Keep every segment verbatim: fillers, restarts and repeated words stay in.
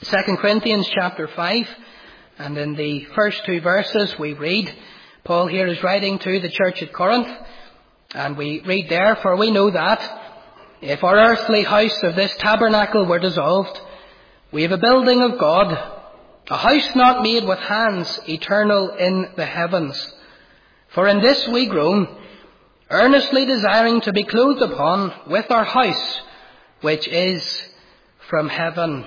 Second Corinthians chapter five, and in the first two verses we read, Paul here is writing to the church at Corinth, and we read there, "For we know that, if our earthly house of this tabernacle were dissolved, we have a building of God, a house not made with hands, eternal in the heavens. For in this we groan, earnestly desiring to be clothed upon with our house, which is from heaven."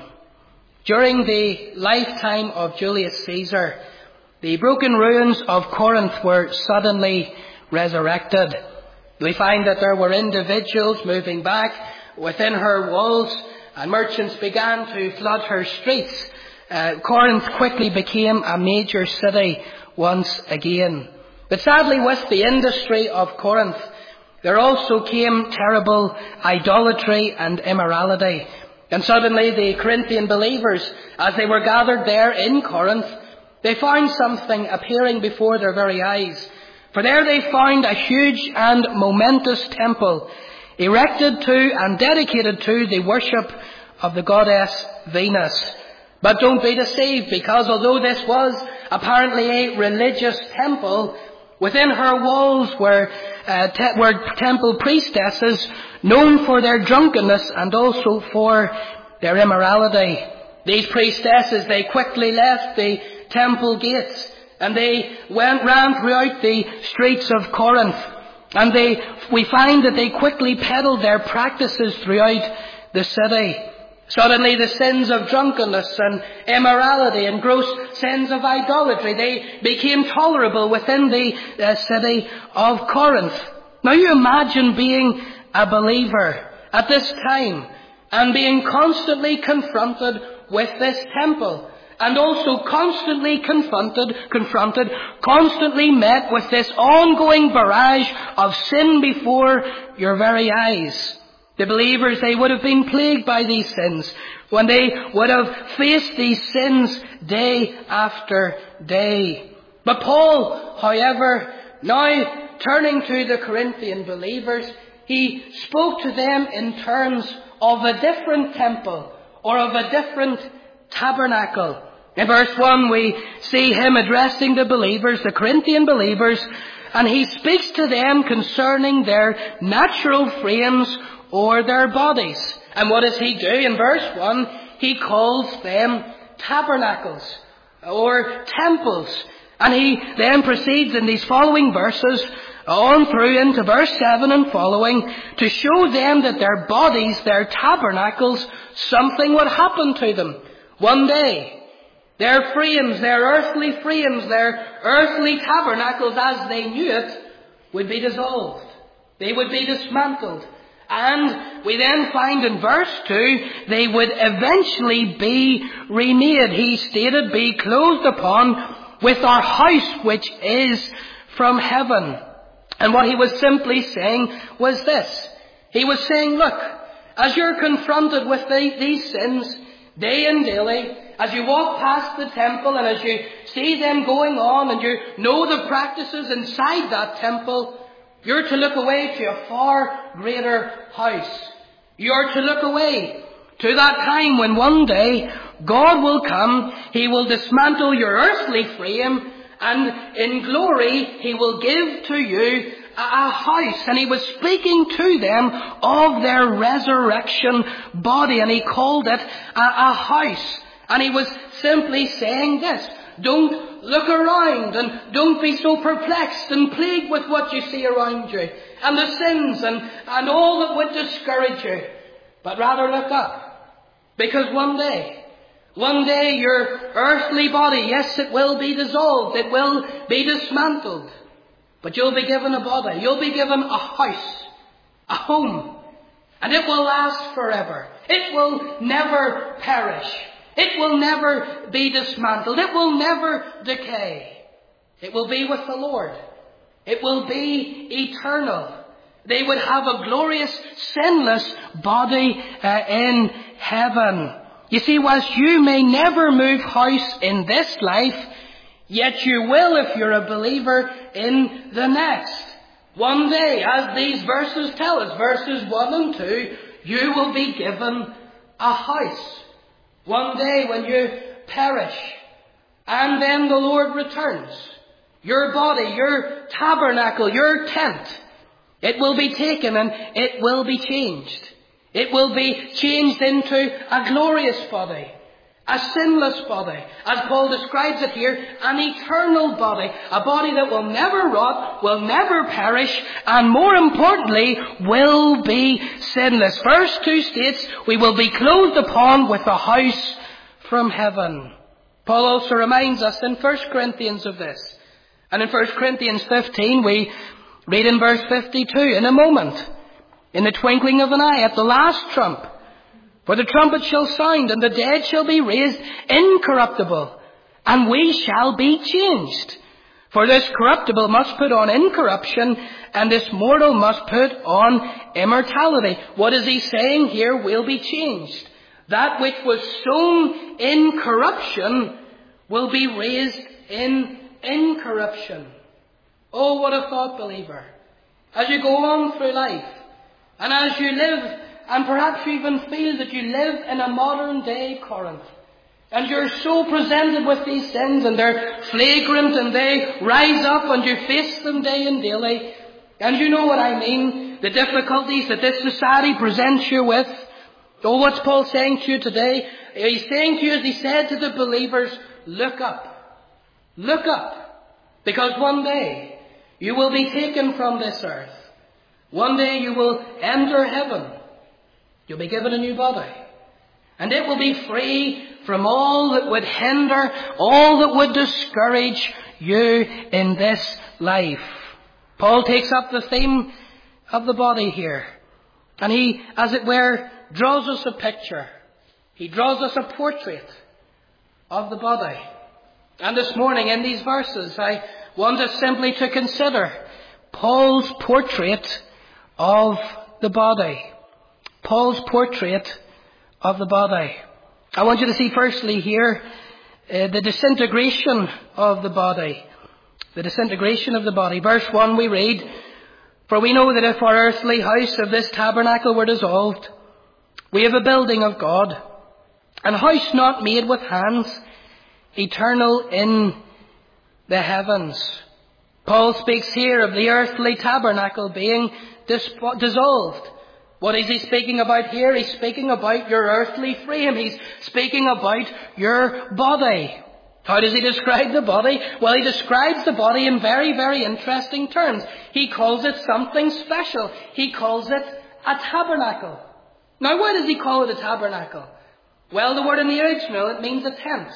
During the lifetime of Julius Caesar, the broken ruins of Corinth were suddenly resurrected. We find that there were individuals moving back within her walls, and merchants began to flood her streets. Uh, Corinth quickly became a major city once again. But sadly, with the industry of Corinth, there also came terrible idolatry and immorality. And suddenly the Corinthian believers, as they were gathered there in Corinth, they found something appearing before their very eyes. For there they found a huge and momentous temple, erected to and dedicated to the worship of the goddess Venus. But don't be deceived, because although this was apparently a religious temple, within her walls were, uh, te- were temple priestesses known for their drunkenness and also for their immorality. These priestesses, they quickly left the temple gates and they went ran throughout the streets of Corinth. And they, we find that they quickly peddled their practices throughout the city. Suddenly the sins of drunkenness and immorality and gross sins of idolatry, they became tolerable within the uh, city of Corinth. Now you imagine being a believer at this time and being constantly confronted with this temple, and also constantly confronted, confronted, constantly met with this ongoing barrage of sin before your very eyes. The believers, they would have been plagued by these sins, when they would have faced these sins day after day. But Paul, however, now turning to the Corinthian believers, he spoke to them in terms of a different temple, or of a different tabernacle. In verse one, we see him addressing the believers, the Corinthian believers, and he speaks to them concerning their natural frames or their bodies. And what does he do? In verse one, he calls them tabernacles or temples. And he then proceeds in these following verses on through into verse seven and following to show them that their bodies, their tabernacles, something would happen to them. One day, their frames, their earthly frames, their earthly tabernacles as they knew it would be dissolved. They would be dismantled. And we then find in verse two, they would eventually be remade. He stated, "Be clothed upon with our house which is from heaven." And what he was simply saying was this. He was saying, look, as you're confronted with the, these sins day and daily, as you walk past the temple and as you see them going on and you know the practices inside that temple, you're to look away to a far greater house. You're to look away to that time when one day God will come, He will dismantle your earthly frame, and in glory He will give to you a, a house. And He was speaking to them of their resurrection body, and He called it a, a house. And He was simply saying this: don't look around and don't be so perplexed and plagued with what you see around you and the sins and, and all that would discourage you. But rather look up, because one day, one day your earthly body, yes, it will be dissolved, it will be dismantled, but you'll be given a body, you'll be given a house, a home, and it will last forever. It will never perish. It will never be dismantled. It will never decay. It will be with the Lord. It will be eternal. They would have a glorious, sinless body uh, in heaven. You see, whilst you may never move house in this life, yet you will if you're a believer in the next. One day, as these verses tell us, verses one and two, you will be given a house. One day when you perish, and then the Lord returns, your body, your tabernacle, your tent, it will be taken and it will be changed. It will be changed into a glorious body, a sinless body, as Paul describes it here, an eternal body, a body that will never rot, will never perish, and more importantly, will be sinless. First two states, we will be clothed upon with a house from heaven. Paul also reminds us in First Corinthians of this. And in First Corinthians fifteen, we read in verse fifty-two, in a moment, in the twinkling of an eye, at the last trump, for the trumpet shall sound, and the dead shall be raised incorruptible, and we shall be changed. For this corruptible must put on incorruption, and this mortal must put on immortality. What is he saying here? Will be changed. That which was sown in corruption will be raised in incorruption. Oh, what a thought, believer. As you go on through life, and as you live, and perhaps you even feel that you live in a modern day Corinth, and you're so presented with these sins, and they're flagrant, and they rise up, and you face them day and daily, and you know what I mean, the difficulties that this society presents you with. Oh, what's Paul saying to you today? He's saying to you, as he said to the believers, look up. Look up. Because one day you will be taken from this earth. One day you will enter heaven. You'll be given a new body. And it will be free from all that would hinder, all that would discourage you in this life. Paul takes up the theme of the body here. And he, as it were, draws us a picture. He draws us a portrait of the body. And this morning in these verses, I want us simply to consider Paul's portrait of the body. Paul's portrait of the body. I want you to see firstly here uh, the disintegration of the body. The disintegration of the body. Verse one we read, for we know that if our earthly house of this tabernacle were dissolved, we have a building of God, an house not made with hands, eternal in the heavens. Paul speaks here of the earthly tabernacle being dis- dissolved. What is he speaking about here? He's speaking about your earthly frame. He's speaking about your body. How does he describe the body? Well, he describes the body in very, very interesting terms. He calls it something special. He calls it a tabernacle. Now, why does he call it a tabernacle? Well, the word in the original, it means a tent.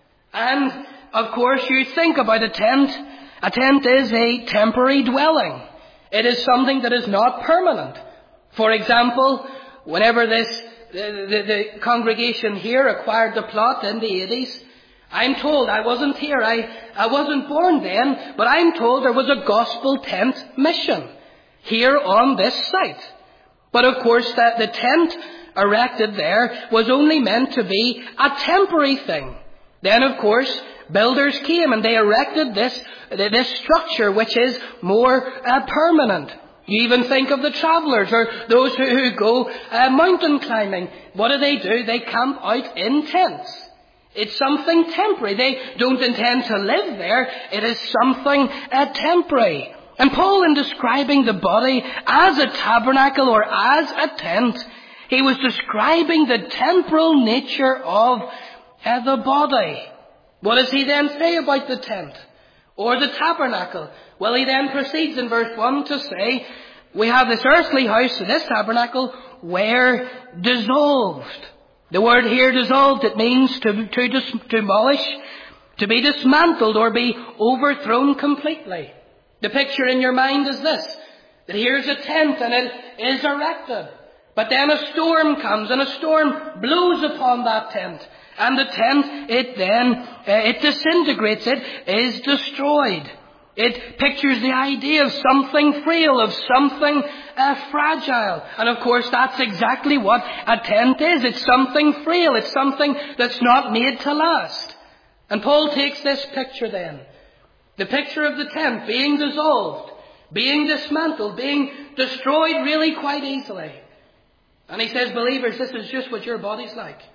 And, of course, you think about a tent. A tent is a temporary dwelling. It is something that is not permanent. For example, whenever this the, the, the congregation here acquired the plot in the eighties, I'm told, I wasn't here, I, I wasn't born then, but I'm told there was a gospel tent mission here on this site. But of course, that the tent erected there was only meant to be a temporary thing. Then, of course, builders came and they erected this, this structure which is more uh, permanent. You even think of the travellers or those who, who go uh, mountain climbing. What do they do? They camp out in tents. It's something temporary. They don't intend to live there. It is something uh, temporary. And Paul, in describing the body as a tabernacle or as a tent, he was describing the temporal nature of uh, the body. What does he then say about the tent or the tabernacle? Well, he then proceeds in verse one to say, we have this earthly house, this tabernacle, where dissolved. The word here, dissolved, it means to, to dis- demolish, to be dismantled or be overthrown completely. The picture in your mind is this, that here's a tent and it is erected. But then a storm comes and a storm blows upon that tent. And the tent, it then, uh, it disintegrates, it is destroyed. It pictures the idea of something frail, of something uh, fragile. And of course, that's exactly what a tent is. It's something frail. It's something that's not made to last. And Paul takes this picture then. The picture of the tent being dissolved, being dismantled, being destroyed really quite easily. And he says, believers, this is just what your body's like.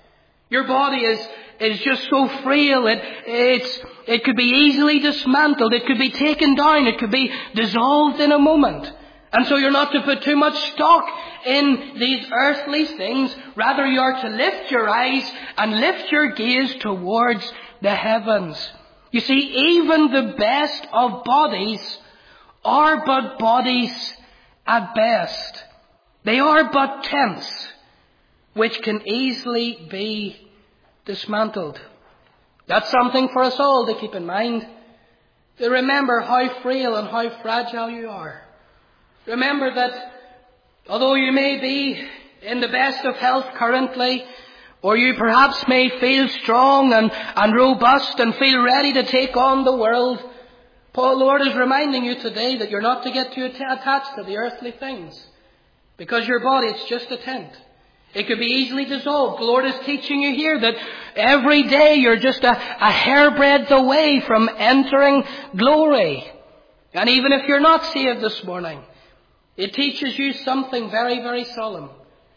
Your body is, is just so frail. It, it's, it could be easily dismantled. It could be taken down. It could be dissolved in a moment. And so you're not to put too much stock in these earthly things. Rather, you are to lift your eyes and lift your gaze towards the heavens. You see, even the best of bodies are but bodies at best. They are but tents which can easily be dismantled. That's something for us all to keep in mind. To remember how frail and how fragile you are. Remember that although you may be in the best of health currently, or you perhaps may feel strong and, and robust and feel ready to take on the world, Paul, Lord is reminding you today that you're not to get too attached to the earthly things. Because your body, it's just a tent. It could be easily dissolved. The Lord is teaching you here that every day you're just a, a hairbreadth away from entering glory. And even if you're not saved this morning, it teaches you something very, very solemn.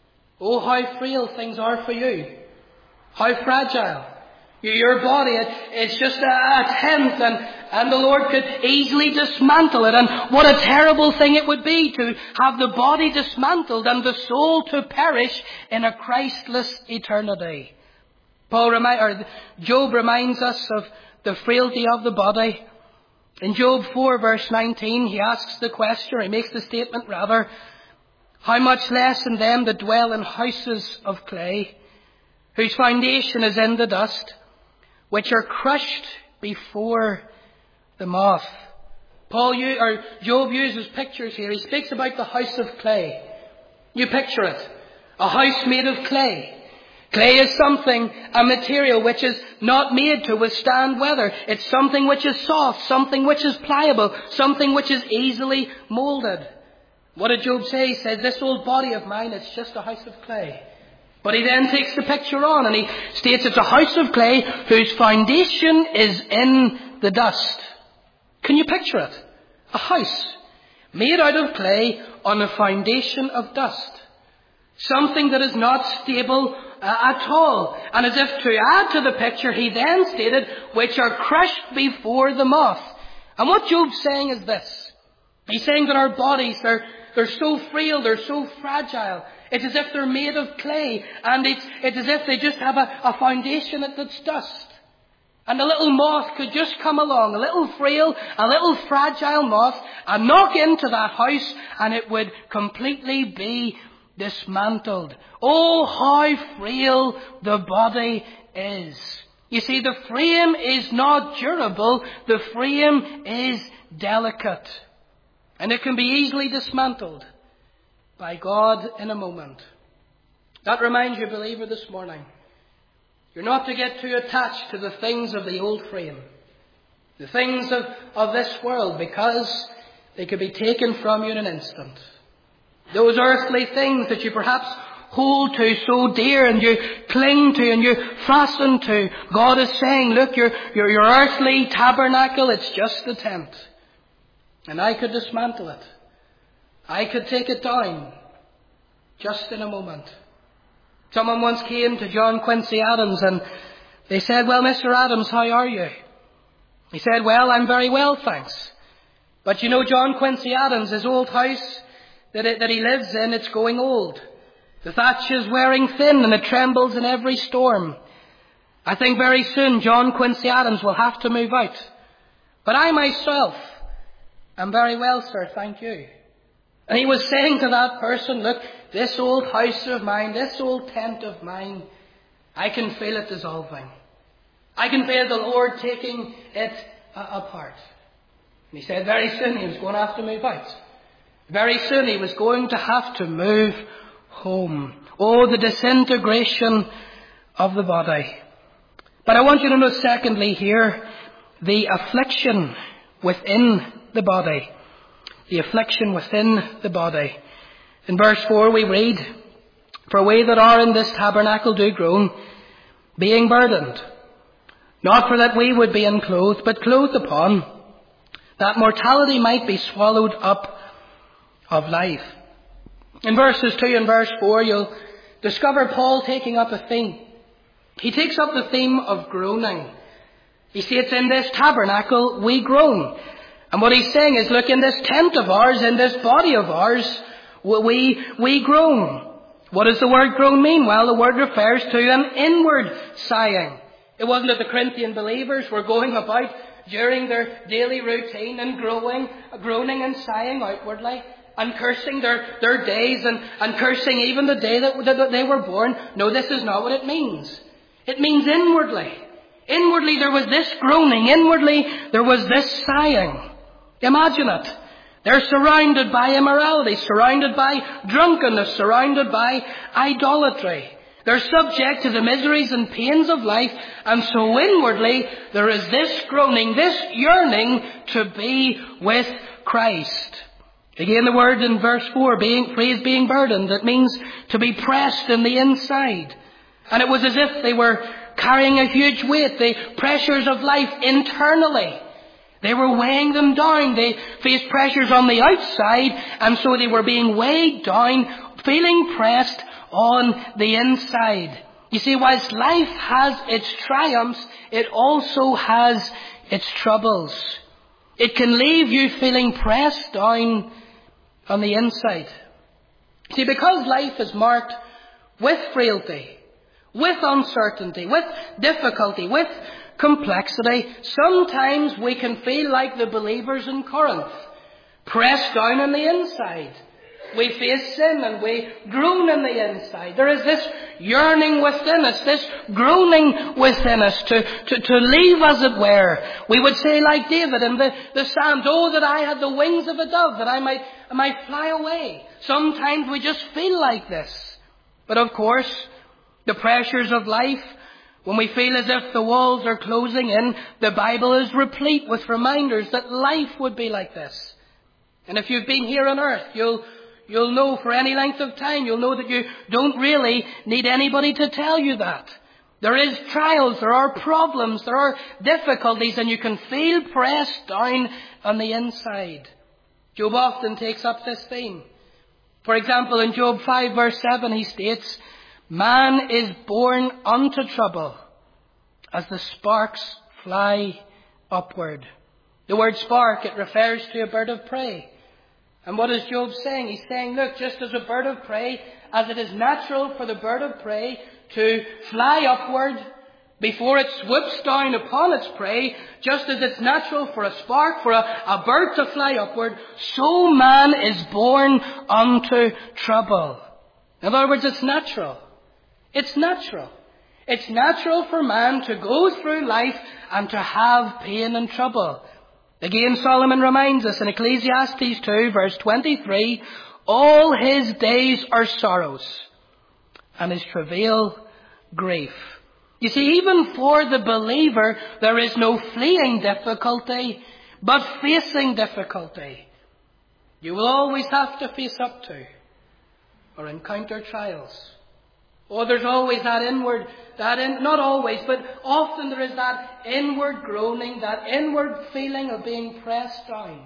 Oh, how frail things are for you. How fragile. Your body, it, it's just a, a tent, and, and the Lord could easily dismantle it. And what a terrible thing it would be to have the body dismantled and the soul to perish in a Christless eternity. Paul remi- or Job reminds us of the frailty of the body. In Job four verse nineteen, he asks the question, or he makes the statement rather, how much less in them that dwell in houses of clay, whose foundation is in the dust, which are crushed before the moth. Paul, or Job uses pictures here. He speaks about the house of clay. You picture it. A house made of clay. Clay is something, a material which is not made to withstand weather. It's something which is soft, something which is pliable, something which is easily molded. What did Job say? He says, this old body of mine, it's just a house of clay. But he then takes the picture on and he states it's a house of clay whose foundation is in the dust. Can you picture it? A house made out of clay on a foundation of dust. Something that is not stable uh, at all. And as if to add to the picture, he then stated, which are crushed before the moth. And what Job's saying is this. He's saying that our bodies, they're, they're so frail, they're so fragile. It's as if they're made of clay. And it's, it's as if they just have a, a foundation that's dust. And a little moth could just come along, a little frail, a little fragile moth, and knock into that house, and it would completely be dismantled. Oh, how frail the body is. You see, the frame is not durable. The frame is delicate. And it can be easily dismantled by God in a moment. That reminds you, believer, this morning, you're not to get too attached to the things of the old frame, the things of, of this world, because they could be taken from you in an instant. Those earthly things that you perhaps hold to so dear and you cling to and you fasten to. God is saying, look, your, your, your earthly tabernacle, it's just a tent. And I could dismantle it. I could take it down just in a moment. Someone once came to John Quincy Adams and they said, well, Mister Adams, how are you? He said, well, I'm very well, thanks. But you know, John Quincy Adams, his old house that, it, that he lives in, it's going old. The thatch is wearing thin and it trembles in every storm. I think very soon John Quincy Adams will have to move out. But I myself am very well, sir, thank you. And he was saying to that person, look, this old house of mine, this old tent of mine, I can feel it dissolving. I can feel the Lord taking it uh, apart. And he said very soon he was going to have to move out. Very soon he was going to have to move home. Oh, the disintegration of the body. But I want you to know secondly here, the affliction within the body. The affliction within the body. In verse four we read, for we that are in this tabernacle do groan, being burdened. Not for that we would be unclothed, but clothed upon, that mortality might be swallowed up of life. In verses two and verse four, you'll discover Paul taking up a theme. he takes up the theme of groaning. He states, in this tabernacle we groan. And what he's saying is, look, in this tent of ours, in this body of ours, we, we groan. What does the word groan mean? Well, the word refers to an inward sighing. It wasn't that the Corinthian believers were going about during their daily routine and growing, groaning and sighing outwardly, and cursing their, their days and, and cursing even the day that, that they were born. No, this is not what it means. It means inwardly. Inwardly there was this groaning. Inwardly there was this sighing. Imagine it. They're surrounded by immorality, surrounded by drunkenness, surrounded by idolatry. They're subject to the miseries and pains of life, and so inwardly there is this groaning, this yearning to be with Christ. Again, the word in verse four, being, phrase being burdened, it means to be pressed in the inside. And it was as if they were carrying a huge weight, the pressures of life internally. They were weighing them down. They faced pressures on the outside, and so they were being weighed down, feeling pressed on the inside. You see, whilst life has its triumphs, it also has its troubles. It can leave you feeling pressed down on the inside. See, because life is marked with frailty, with uncertainty, with difficulty, with complexity, sometimes we can feel like the believers in Corinth, pressed down on the inside. We face sin and we groan in the inside. There is this yearning within us, this groaning within us to, to, to leave, as it were. We would say like David in the, the Psalms, oh, that I had the wings of a dove, that I might, I might fly away. Sometimes we just feel like this. But of course, the pressures of life, when we feel as if the walls are closing in, the Bible is replete with reminders that life would be like this. And if you've been here on earth, you'll You'll know for any length of time, you'll know that you don't really need anybody to tell you that. There is trials, there are problems, there are difficulties, and you can feel pressed down on the inside. Job often takes up this theme. For example, in Job five verse seven he states, man is born unto trouble as the sparks fly upward. The word spark, it refers to a bird of prey. And what is Job saying? He's saying, look, just as a bird of prey, as it is natural for the bird of prey to fly upward before it swoops down upon its prey, just as it's natural for a spark, for a, a bird to fly upward, so man is born unto trouble. In other words, it's natural. It's natural. It's natural for man to go through life and to have pain and trouble. Again, Solomon reminds us in Ecclesiastes two, verse twenty-three, all his days are sorrows, and his travail grief. You see, even for the believer, there is no fleeing difficulty, but facing difficulty. You will always have to face up to or encounter trials. Oh, there's always that inward, that in, not always, but often there is that inward groaning, that inward feeling of being pressed down.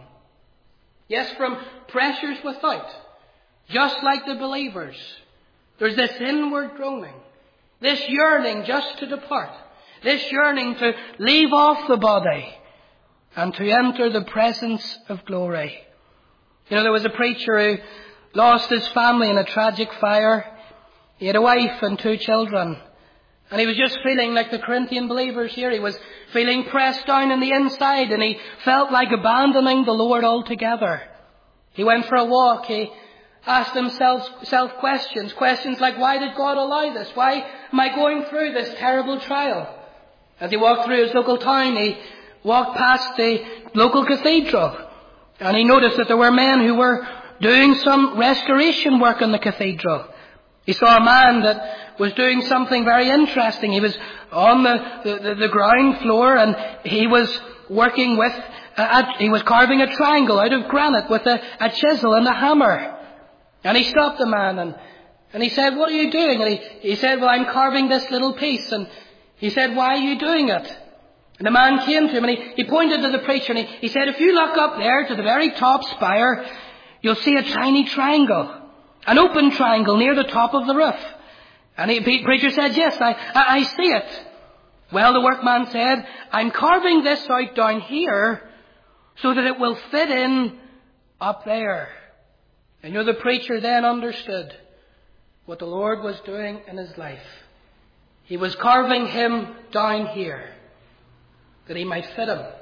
Yes, from pressures without, just like the believers. There's this inward groaning, this yearning just to depart, this yearning to leave off the body and to enter the presence of glory. You know, there was a preacher who lost his family in a tragic fire. He had a wife and two children. And he was just feeling like the Corinthian believers here. He was feeling pressed down on the inside, and he felt like abandoning the Lord altogether. He went for a walk. He asked himself self questions. Questions like, why did God allow this? Why am I going through this terrible trial? As he walked through his local town, he walked past the local cathedral. And he noticed that there were men who were doing some restoration work in the cathedral. He saw a man that was doing something very interesting. He was on the, the, the ground floor, and he was working with, a, a, he was carving a triangle out of granite with a, a chisel and a hammer. And he stopped the man and, and he said, what are you doing? And he, he said, well, I'm carving this little piece. And he said, why are you doing it? And the man came to him and he, he pointed to the preacher and he, he said, if you look up there to the very top spire, you'll see a tiny triangle. An open triangle near the top of the roof. And the preacher said, yes, I, I, I see it. Well, the workman said, I'm carving this out down here so that it will fit in up there. And you know, the preacher then understood what the Lord was doing in his life. He was carving him down here that he might fit him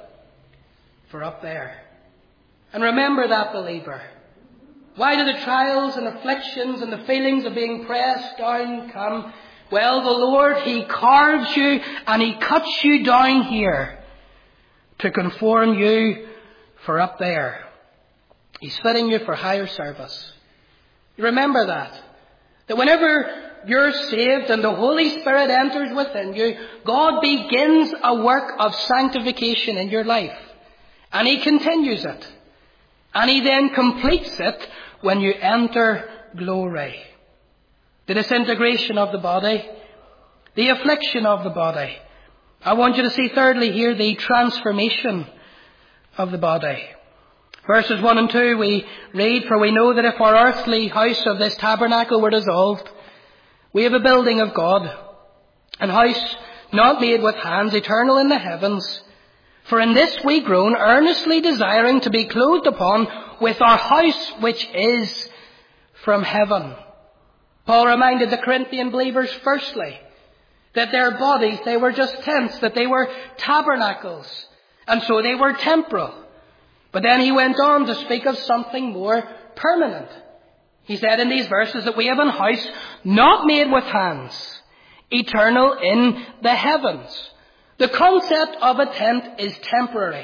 for up there. And remember that, believer. Why do the trials and afflictions and the feelings of being pressed down come? Well, the Lord, He carves you and He cuts you down here to conform you for up there. He's fitting you for higher service. Remember that. That whenever you're saved and the Holy Spirit enters within you, God begins a work of sanctification in your life. And He continues it. And He then completes it when you enter glory. The disintegration of the body, the affliction of the body. I want you to see thirdly here the transformation of the body. Verses one and two we read, for we know that if our earthly house of this tabernacle were dissolved, we have a building of God, an house not made with hands, eternal in the heavens. For in this we groan, earnestly desiring to be clothed upon with our house which is from heaven. Paul reminded the Corinthian believers firstly that their bodies, they were just tents, that they were tabernacles, and so they were temporal. But then he went on to speak of something more permanent. He said in these verses that we have a house not made with hands, eternal in the heavens. The concept of a tent is temporary.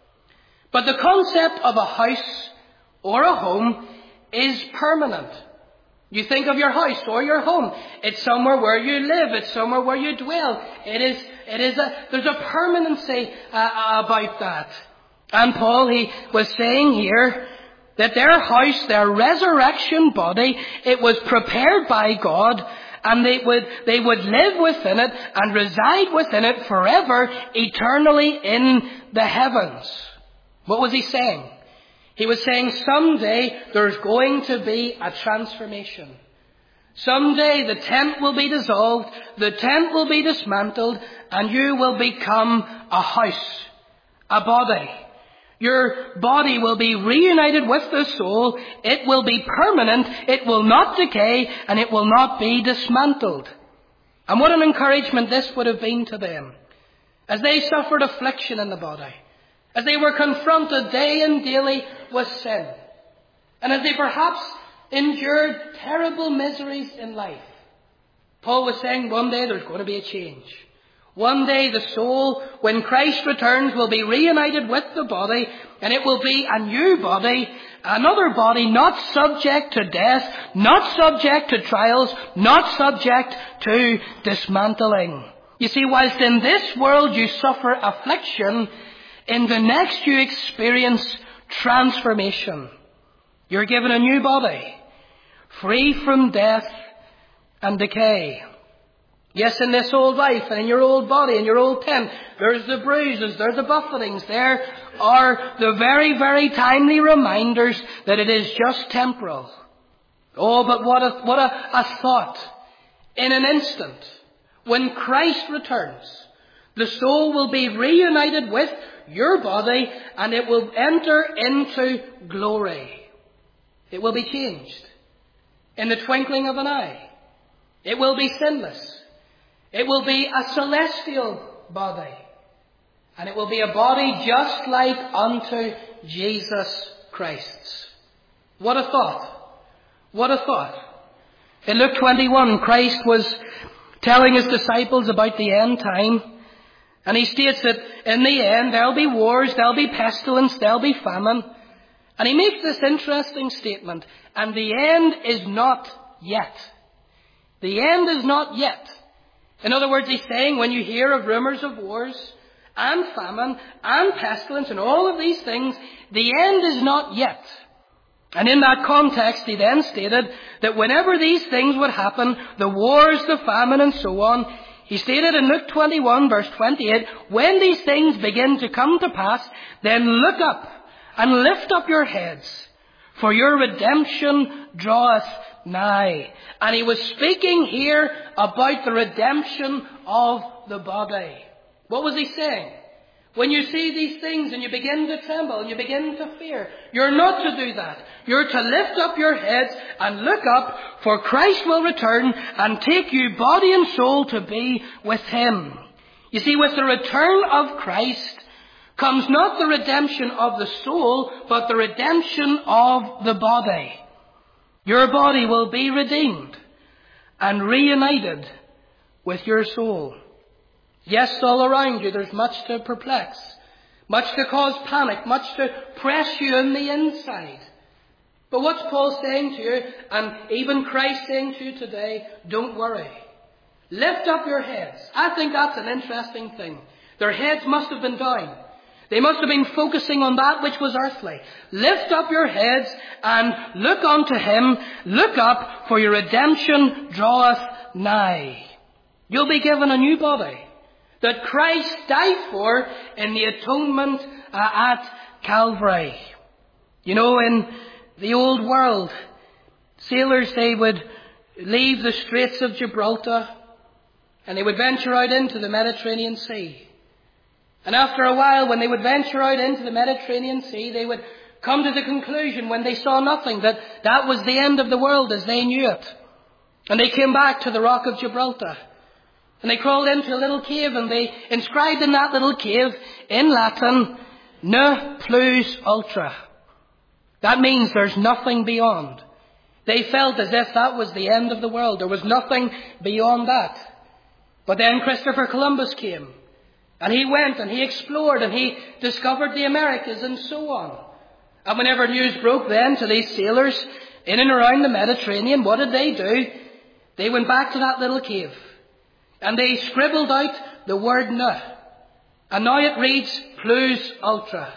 But the concept of a house or a home is permanent. You think of your house or your home. It's somewhere where you live. It's somewhere where you dwell. It is, it is a, there's a permanency uh, about that. And Paul, he was saying here that their house, their resurrection body, it was prepared by God, and they would, they would live within it and reside within it forever, eternally in the heavens. What was he saying? He was saying someday there's going to be a transformation. Someday the tent will be dissolved, the tent will be dismantled, and you will become a house, a body. Your body will be reunited with the soul. It will be permanent. It will not decay, and it will not be dismantled. And what an encouragement this would have been to them as they suffered affliction in the body, as they were confronted day and daily with sin, and as they perhaps endured terrible miseries in life. Paul was saying one day there's going to be a change. One day the soul, when Christ returns, will be reunited with the body, and it will be a new body, another body not subject to death, not subject to trials, not subject to dismantling. You see, whilst in this world you suffer affliction, in the next you experience transformation. You're given a new body, free from death and decay. Yes, in this old life and in your old body, in your old tent, there's the bruises, there's the buffetings. There are the very, very timely reminders that it is just temporal. Oh, but what a, what a, a thought. In an instant, when Christ returns, the soul will be reunited with your body and it will enter into glory. It will be changed in the twinkling of an eye. It will be sinless. It will be a celestial body. And it will be a body just like unto Jesus Christ's. What a thought. What a thought. In Luke twenty-one, Christ was telling his disciples about the end time. And he states that in the end there'll be wars, there'll be pestilence, there'll be famine. And he makes this interesting statement. And the end is not yet. The end is not yet. In other words, he's saying when you hear of rumours of wars and famine and pestilence and all of these things, the end is not yet. And in that context, he then stated that whenever these things would happen, the wars, the famine and so on, he stated in Luke twenty-one verse twenty-eight, when these things begin to come to pass, then look up and lift up your heads, for your redemption draweth nigh. And he was speaking here about the redemption of the body. What was he saying? When you see these things and you begin to tremble and you begin to fear, you're not to do that. You're to lift up your heads and look up, for Christ will return and take you body and soul to be with him. You see, with the return of Christ comes not the redemption of the soul, but the redemption of the body. Your body will be redeemed and reunited with your soul. Yes, all around you there's much to perplex, much to cause panic, much to press you on the inside. But what's Paul saying to you, and even Christ saying to you today? Don't worry. Lift up your heads. I think that's an interesting thing. Their heads must have been down. They must have been focusing on that which was earthly. Lift up your heads and look unto him. Look up, for your redemption draweth nigh. You'll be given a new body that Christ died for in the atonement uh, at Calvary. You know, in the old world, sailors, they would leave the Straits of Gibraltar and they would venture out into the Mediterranean Sea. And after a while, when they would venture out into the Mediterranean Sea, they would come to the conclusion, when they saw nothing, that that was the end of the world as they knew it. And they came back to the Rock of Gibraltar. And they crawled into a little cave and they inscribed in that little cave, in Latin, Ne plus ultra. That means there's nothing beyond. They felt as if that was the end of the world. There was nothing beyond that. But then Christopher Columbus came. And he went and he explored and he discovered the Americas and so on. And whenever news broke then to these sailors in and around the Mediterranean, what did they do? They went back to that little cave. And they scribbled out the word ne. And now it reads plus ultra.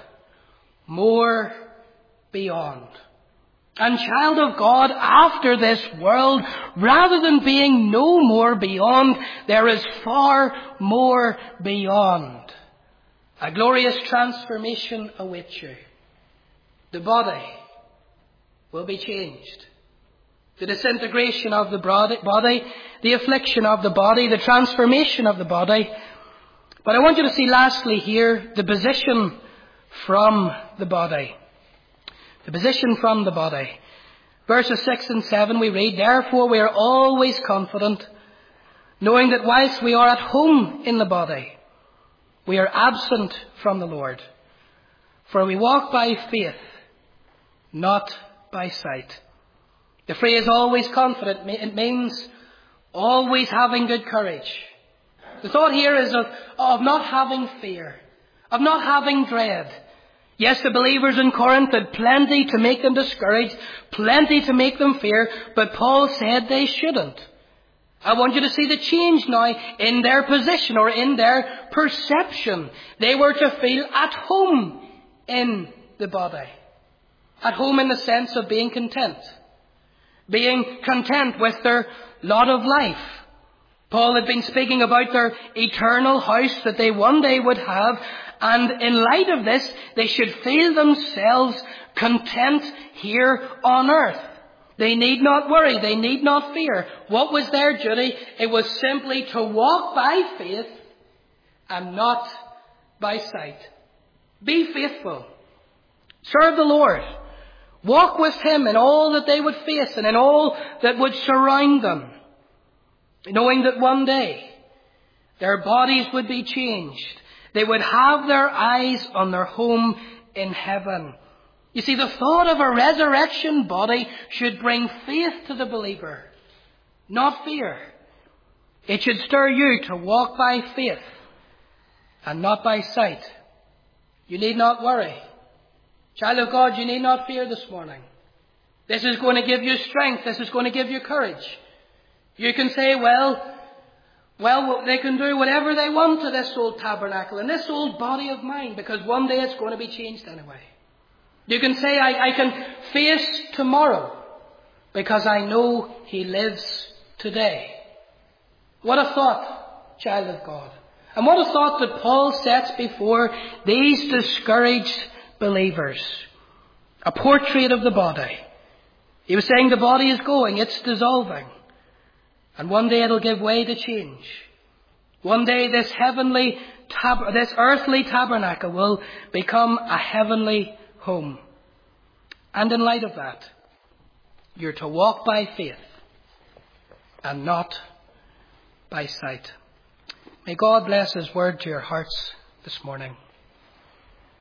More beyond. And child of God, after this world, rather than being no more beyond, there is far more beyond. A glorious transformation awaits you. The body will be changed. The disintegration of the body, the affliction of the body, the transformation of the body. But I want you to see lastly here the position from the body. The position from the body. Verses six and seven we read, therefore we are always confident, knowing that whilst we are at home in the body, we are absent from the Lord. For we walk by faith, not by sight. The phrase always confident, it means always having good courage. The thought here is of, of not having fear, of not having dread. Yes, the believers in Corinth had plenty to make them discouraged, plenty to make them fear, but Paul said they shouldn't. I want you to see the change now in their position or in their perception. They were to feel at home in the body. At home in the sense of being content. Being content with their lot of life. Paul had been speaking about their eternal house that they one day would have. And in light of this, they should feel themselves content here on earth. They need not worry. They need not fear. What was their duty? It was simply to walk by faith and not by sight. Be faithful. Serve the Lord. Walk with him in all that they would face and in all that would surround them. Knowing that one day their bodies would be changed. They would have their eyes on their home in heaven. You see, the thought of a resurrection body should bring faith to the believer, not fear. It should stir you to walk by faith and not by sight. You need not worry. Child of God, you need not fear this morning. This is going to give you strength. This is going to give you courage. You can say, well, well, they can do whatever they want to this old tabernacle and this old body of mine, because one day it's going to be changed anyway. You can say, I, I can face tomorrow because I know he lives today. What a thought, child of God. And what a thought that Paul sets before these discouraged believers. A portrait of the body. He was saying the body is going, it's dissolving. And one day it'll give way to change. One day this heavenly, tab- this earthly tabernacle will become a heavenly home. And in light of that, you're to walk by faith and not by sight. May God bless His word to your hearts this morning.